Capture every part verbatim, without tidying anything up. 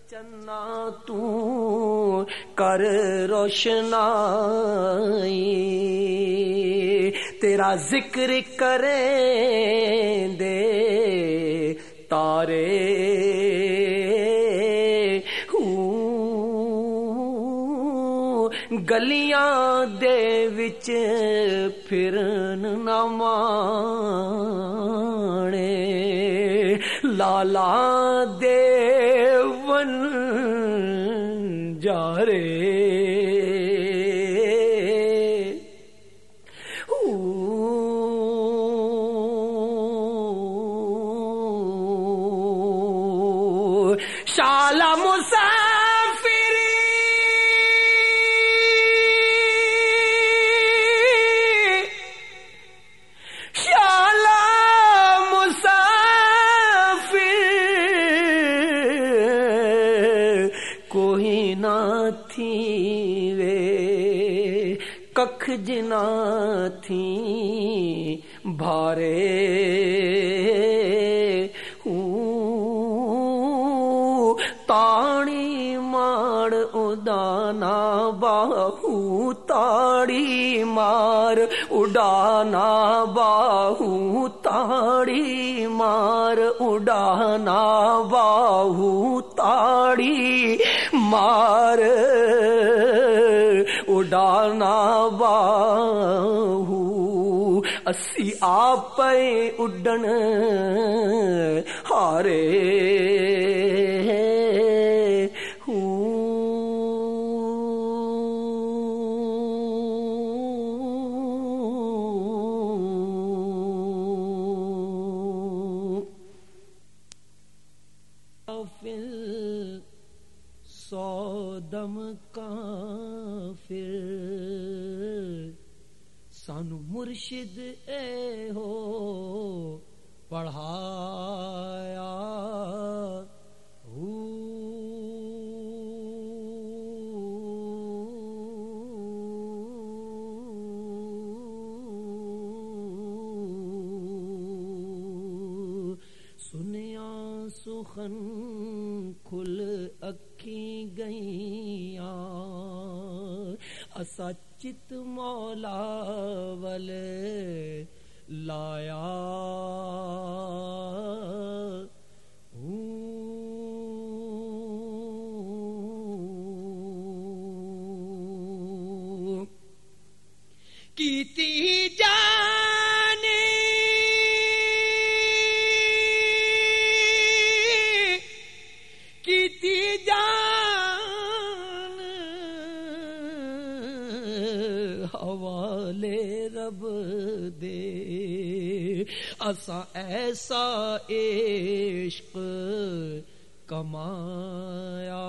چنا تو کر روشنائی تیرا ذکر کریں دے تارے گلیاں دے وچ پھرن نہ مانے لالا دے ون جارے شالا مسافری شالا مسافر کوئی نہ تھی وے ککھ جنا تھی بھارے تاڑی مار اڈانا باہو تاڑی مار اڈانا باہو تاڑی مار اڈانا باہو تاڑی مار اڈانا باہو اسی آپ اڈن ہارے سودم کافر سانو مرشد اے ہو پڑھایا ہو سنیا سخن کھل اکھی گئیاں اسا چت مولا ول لایا کیتی جانے کیتی جان حوالے رب دے اسا ایسا عشق کمایا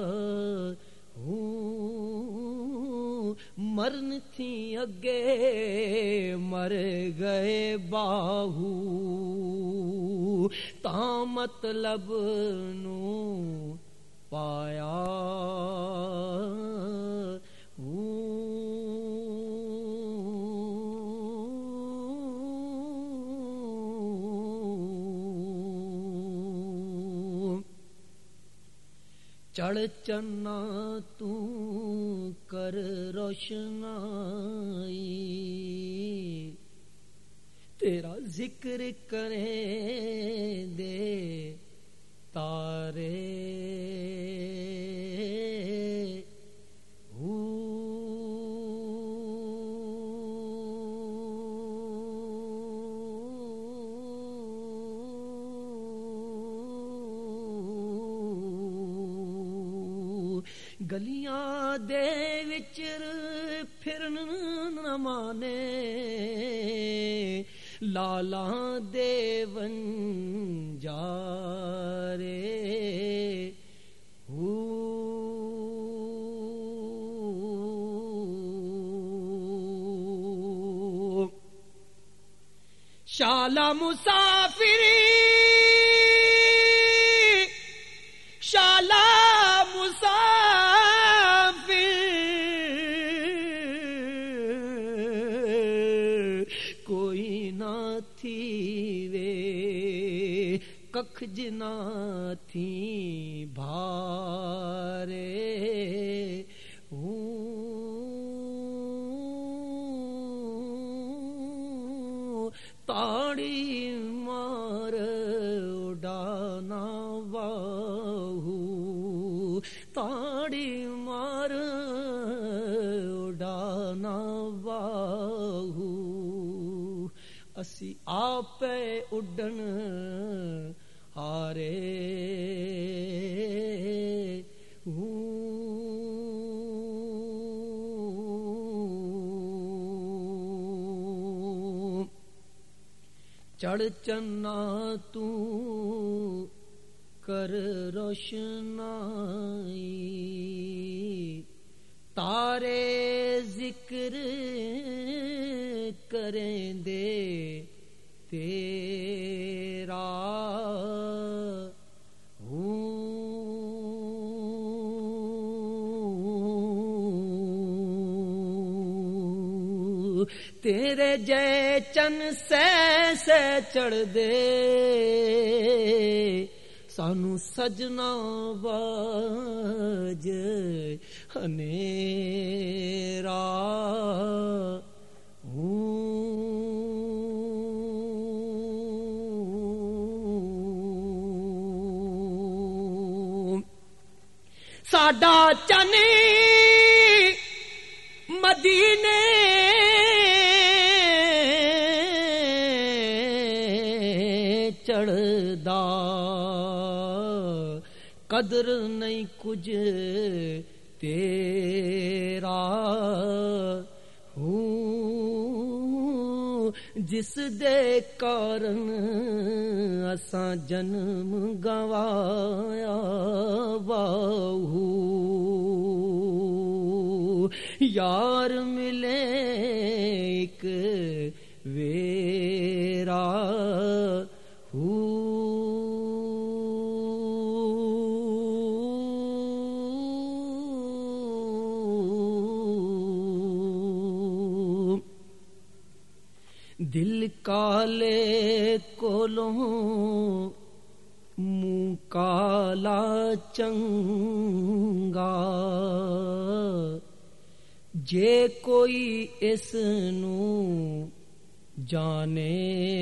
مرن تھی اگے مر گئے باہو تا مطلب نو پایا چڑھ چنا تو کر روشنائی تیرا ذکر کریں دے تارے گلیاں دے وچ پھرن نہ مانے لالا دے ون جارے شالا مسافری شالا مسافر کوئی نہ تھی وے कख जिना थी भारे हूँ ताड़ी मार उड़ाना वाहू ताड़ी मार उड़ाना वाहू असी आपे उड़न हारे चढ़ चन्ना तू कर रोशनाई तारे जिक्र करें दे तेरा तेरे जय चन से से चढ़ दे सानू सजना बाज हनेरा साडा चने मदीने चढ़दा कदर नहीं कुछ तेरा हूँ जिस दे कारण असां जन्म गवाया बाहू यार मिले एक वेरा दिल काले कोलों मुँह काला चंगा जे कोई इसनू जाने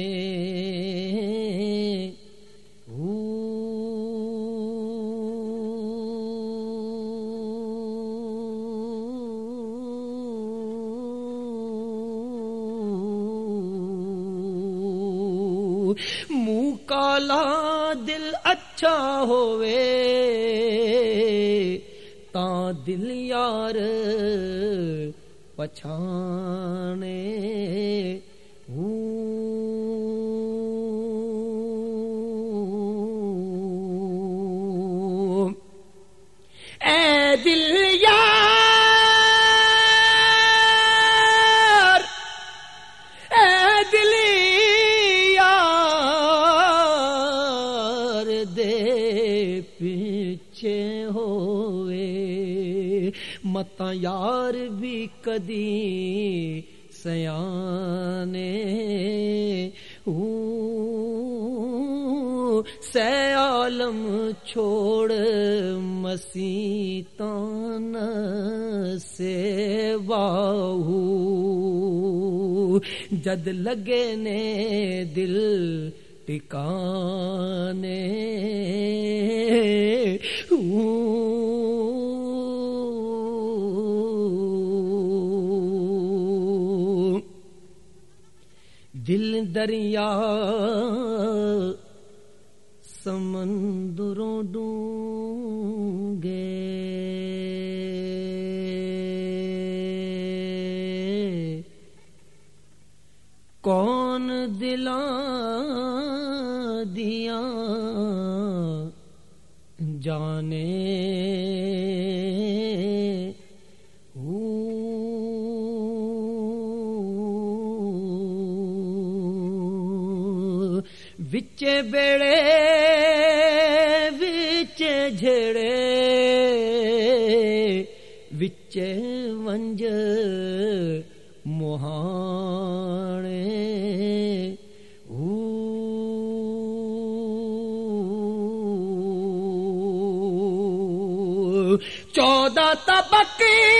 मुँह काला दिल अच्छा होवे ता दिल यार पछाने ए दिल यार ए दिल यार दे पीछे होवे मता यार भी कदी सयाने से आलम छोड़ मसीतान से बाहू जद लगे ने दिल टिकाने दिल दरिया समंदरों डूंगे कौन दिला दिया जाने विच बेड़े विच झेड़े विच वंज मोहाने چودہ طبق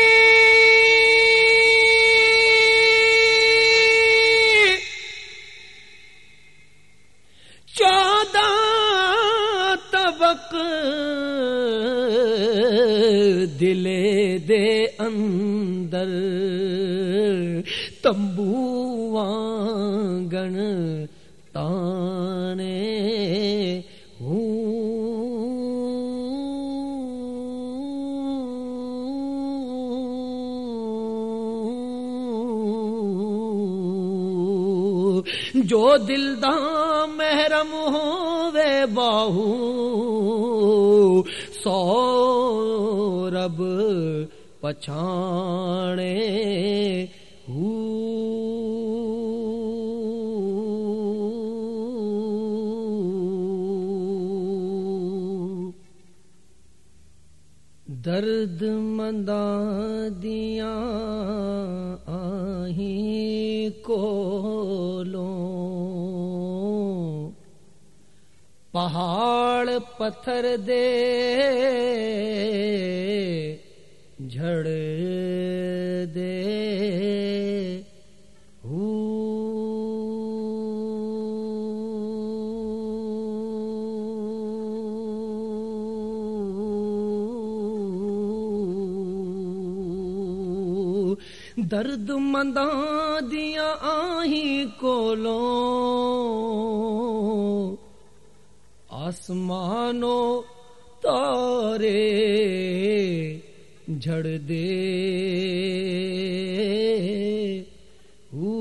چودہ طبق دلے دے اندر تمبو وانگن تانے جو دل دا محرم ہووے باہو سو رب پچھانے ہو درد منداں دیاں آہیں کولوں پہاڑ پتھر دے جھڑ دے ہو درد منداں دیاں آہیں کولوں آسمانو تارے جھڑ دے ہو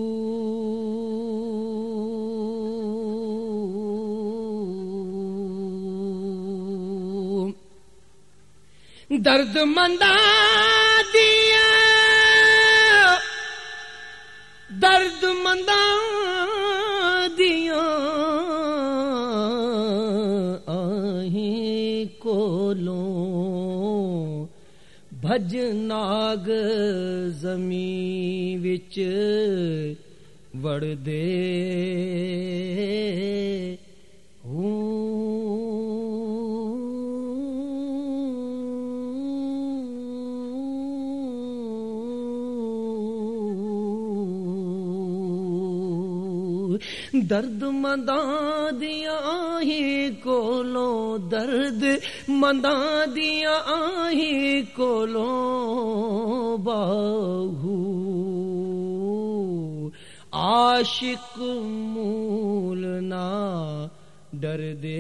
درد منداں دیا درد منداں دیا آہیں کولوں بھج ناگ زمین وچ وڑ دے درد منداں دیاں آہیں کولوں درد منداں دیاں آہیں کولوں باہو عاشق مول نہ ڈر دے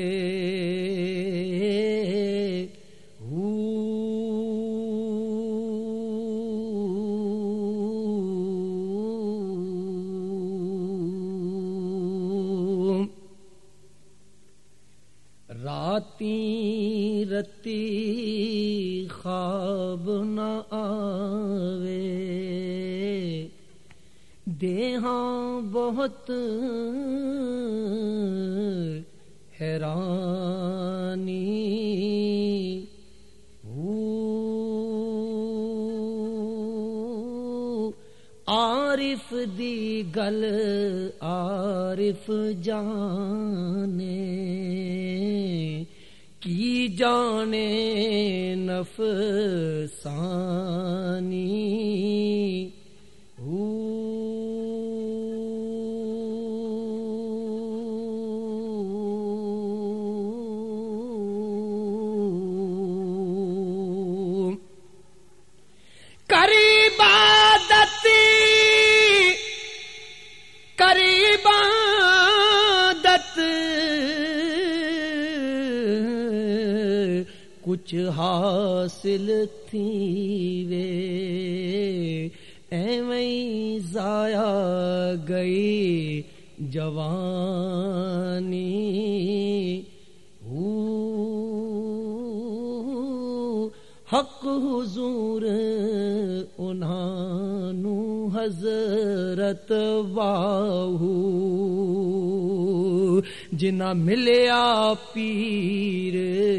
راتی رتی خواب نہ آوے دیہاں بہت حیرانی عارف دی گل عارف جانے کی جانے نفسانی کچھ حاصل تھی وے ایویں ضائع گئی جوانی حق حضور انہانو حضرت واہو جنہ ملیا پیر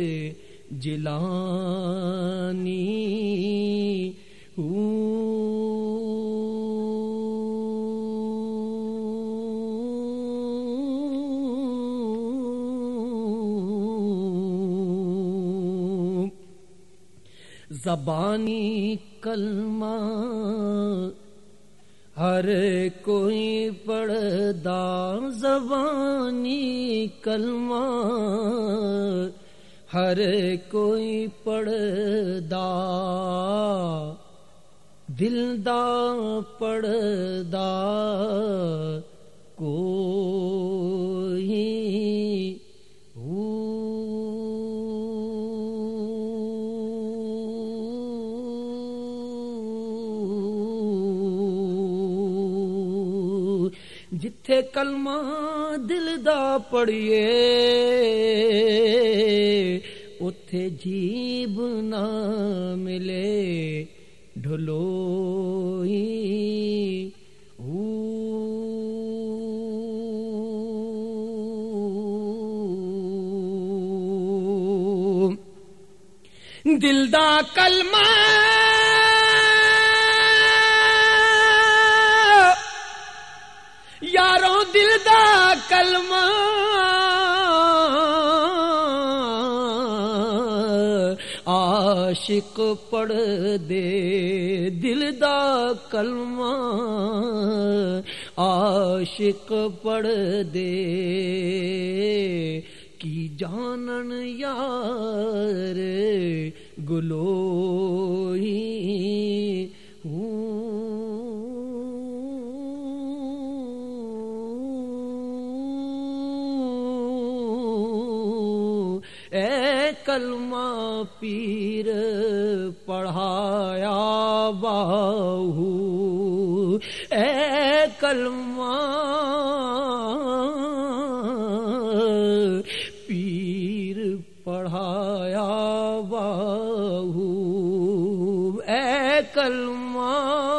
جیلانی زبانی کلمہ ہر کوئی پڑھدا، زبانی کلمہ ہر کوئی پڑھدا، دل دا پڑھدا کوئی جتھے کلمہ دل دا پڑھیے اتھے جیب نہ ملے ڈھلوئی دل دا کلمہ یاروں دل دا کلمہ عاشق پڑھ دے، دل دا کلمہ عاشق پڑھ دے، کی جانن یار گلوئی اے کلمہ پیر پڑھایا باہو، اے کلمہ پیر پڑھایا باہو، اے کلمہ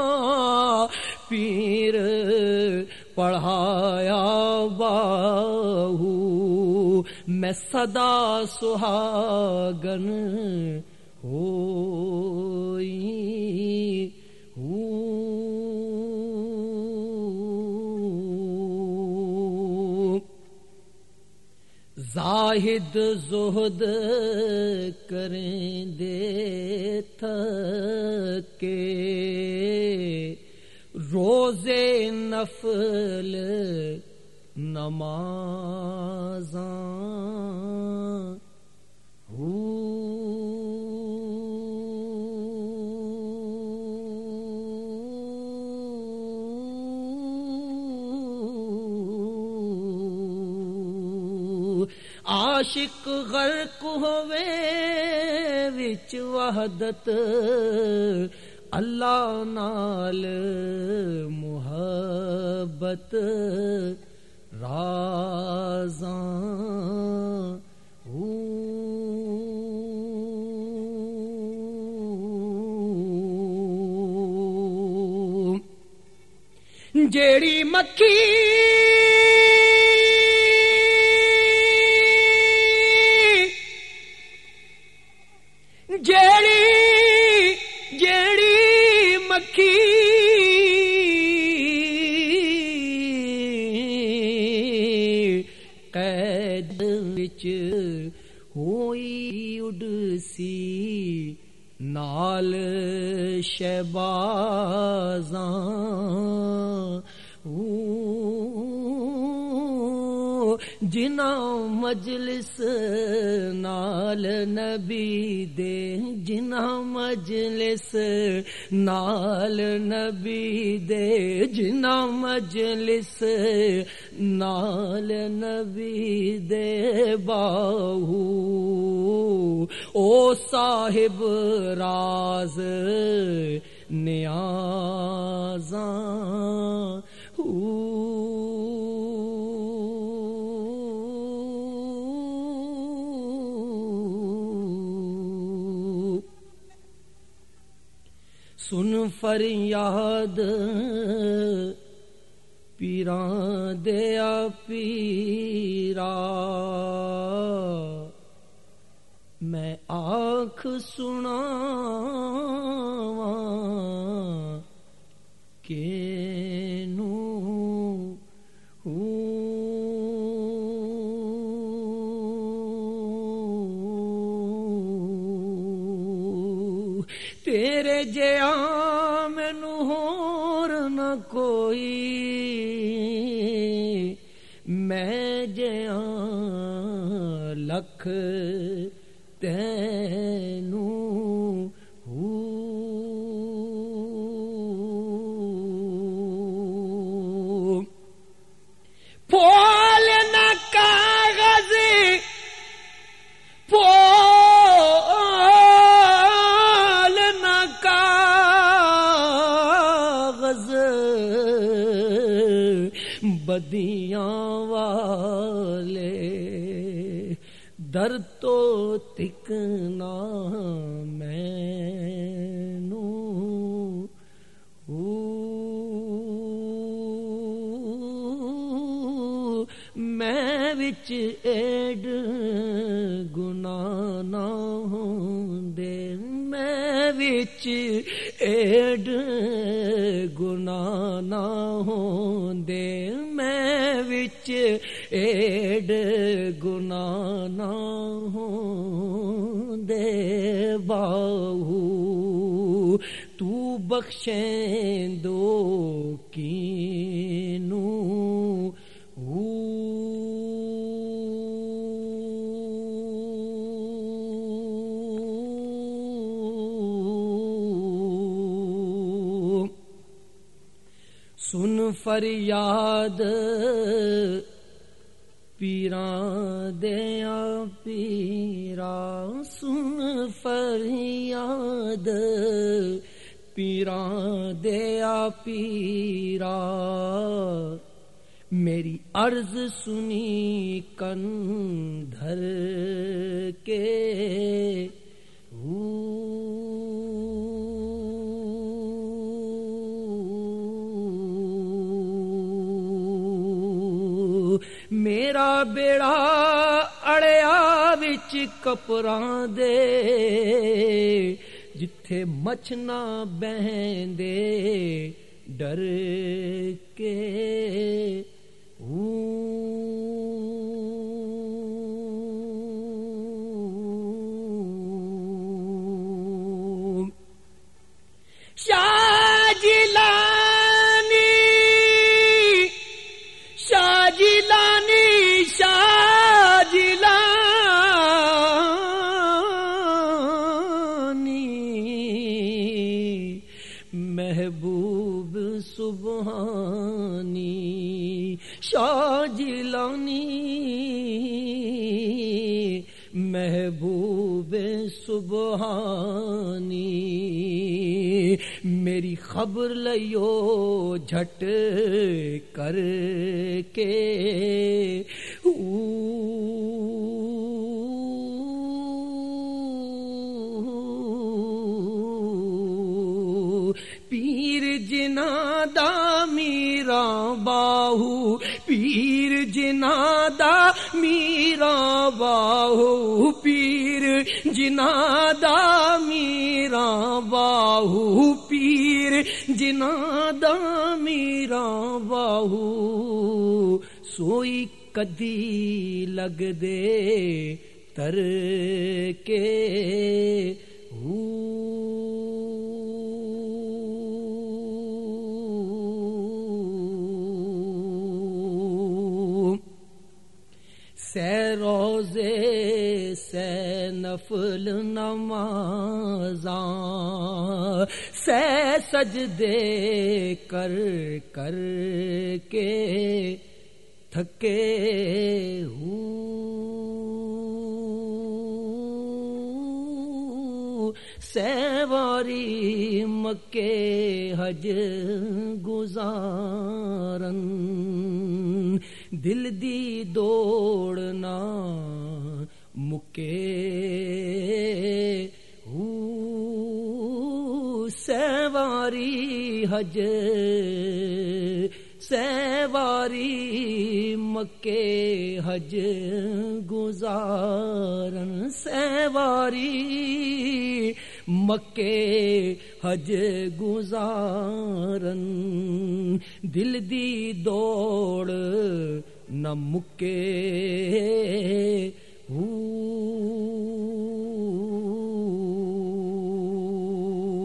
پیر پڑھایا باہو، میں صدا سہاگن ہوئی ہوں، زاہد زہد کریں دے تھکے، روزے نفل نمازاں عاشق غرق ہوئے وچ وحدت، اللہ نال محبت رازاں جیڑی مکھی جیڑی جیڑی مکھی قید وچ ہوئی اڈسی نال شہبازاں، جنہاں مجلس نال نبی دے، جنہاں مجلس نال نبی دے، جنہاں مجلس نال نبی دے باہو، او صاحب راز نیازاں سن فریاد پیراں دیا پیرا، میں آنکھ سناواں کینوں تیرے جیا مینوں ہور نہ کوئی میں جیا لکھ تینوں پھول نہ کاغذ پھول نہ کاغذ بدیاں والے در تو تکنا مینوں میں وچ ایڈ گناہ نہ ہوندے میں وچ ایڈ گناہ نہ ہوندے میں وچ ایڈ گناہ نہ ہوندے باہو تو بخشیندو کینوں سن فریاد پیراں دیا پیرا سن فریاد پیراں دیا پیرا میری عرض سنی کن دھر کے میرا بیڑا اڑیا وچ کپراں دے جتھے مچھ نہ بہندے ڈر کے شاہ جیلانی شاہ جیلانی شاہ جیلانی محبوب سبحانی شاہ جیلانی محبوب سبحانی میری خبر لیو جھٹ کر کے پیر جنا دا میرا باہو پیر جنا دا میرا باہو پیر جنا دا میرا باہو پیر جنا دا میرا باہو سوئی کدی لگ دے تر کے سے روزے سے نفل نمازاں سے سجدے کر کر کے تھکے ہوں سے واری مکے حج گزارن دل دی دوڑنا مکے ہوں سیواری حج سیواری مکے حج گزارن سیواری مکے حج گزارن دل دی دوڑ نہ مکے ہوں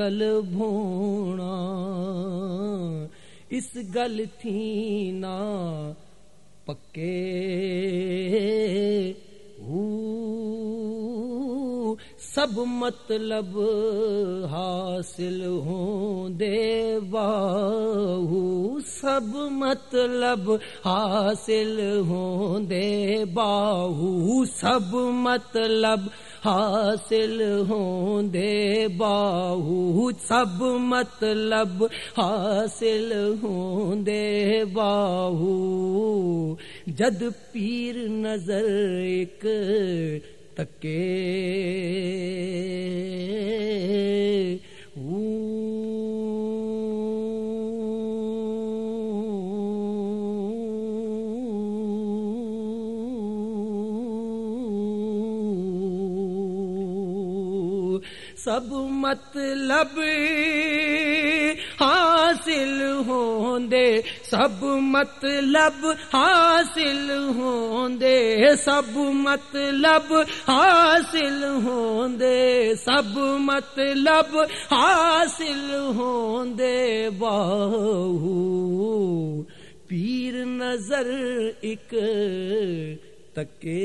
گل بھونا اس گل تھی نا پکے ہو سب مطلب حاصل ہوں دے باہو سب مطلب حاصل ہوں دے باہو سب مطلب حاصل ہوں دے باہو سب مطلب حاصل ہوں دے باہو جد پیر نظر ایک تکے سب مطلب حاصل ہوں دے سب مطلب حاصل ہوں دے سب مطلب حاصل ہوں دے سب مطلب حاصل ہوں دے باہو پیر نظر ایک تکے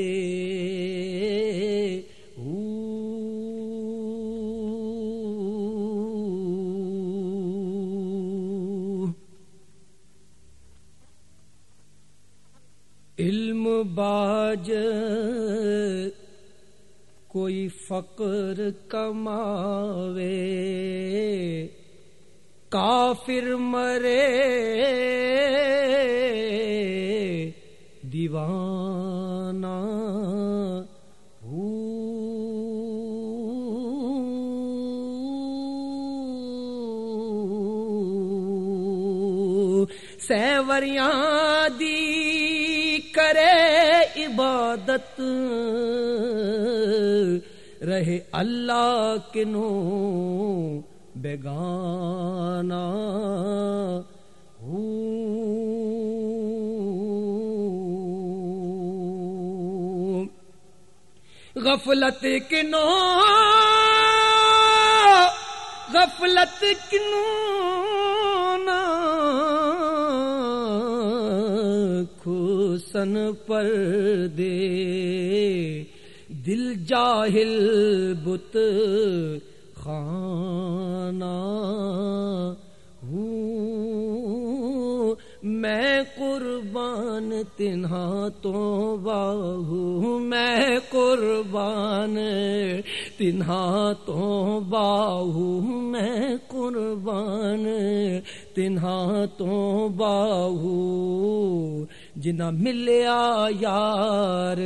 علم باج کوئی فقر کماوے کافر مرے دیوانہ ہو سیوریاں دی کرے عبادت رہے اللہ کنو بیگانہ ہو غفلت کنو غفلت کنو نا کھوسن پر دے دل جاہل بت خانہ ہوں میں قربان تنہا تو باہو میں قربان تنہا تو باہو میں قربان تنہا تو باہو جنہ ملیا یار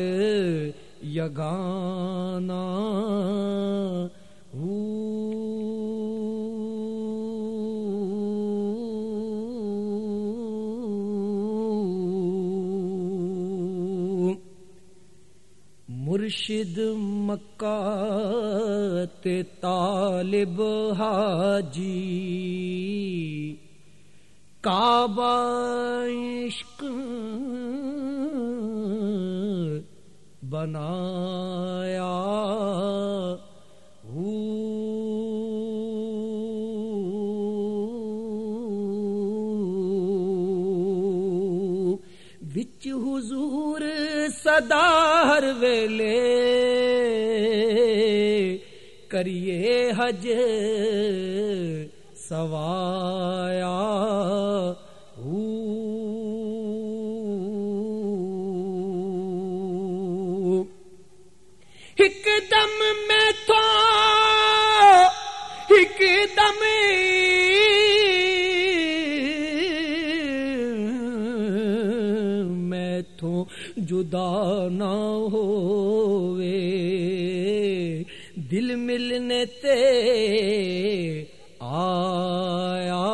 یگانا ہو مرشد مکہ تے طالب حاجی کعبہ عشق بنایا ہو وچ حضور صدار ویلے کریے حج سوایا ہو ایک دم میں تو ایک دم میں تو جدا نہ ہووے دل ملنے تے آیا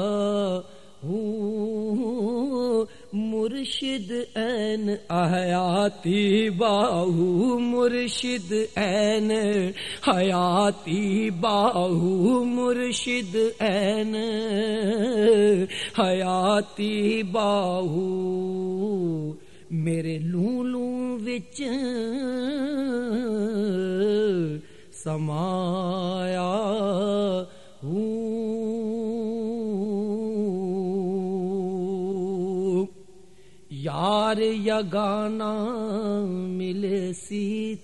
ہوں مرشد این حیاتی باہو مرشد این حیاتی باہو مرشد این حیاتی باہو میرے لولوں وچ سمایا ہو ہر یگانا ملے سی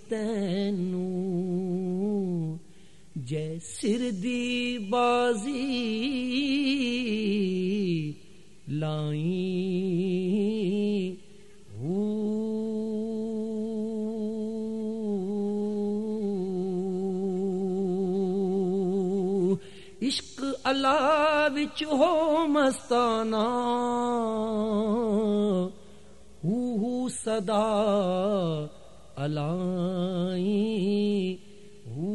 تینوں جے سر دی بازی لائیں ہو عشق اللہ وچ ہو مستانہ ہو ہو صدا علائیں ہو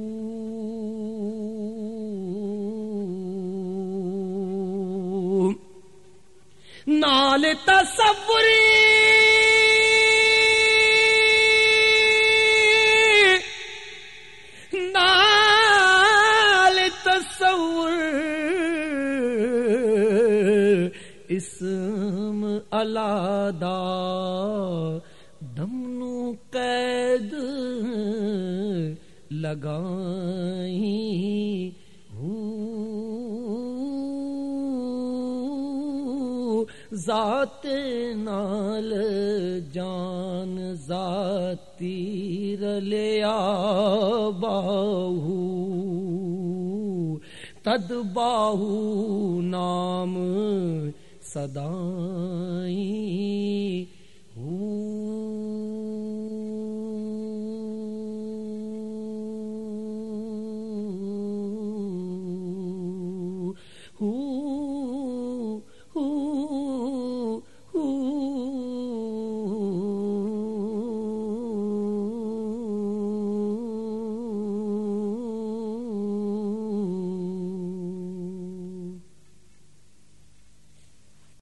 نال تصوری نال تصور اسم اللہ دا دم نو قید لگائیں ہو ذات نال جان ذاتی رلیا باہو تد باہو نام صدائیں ہو ہو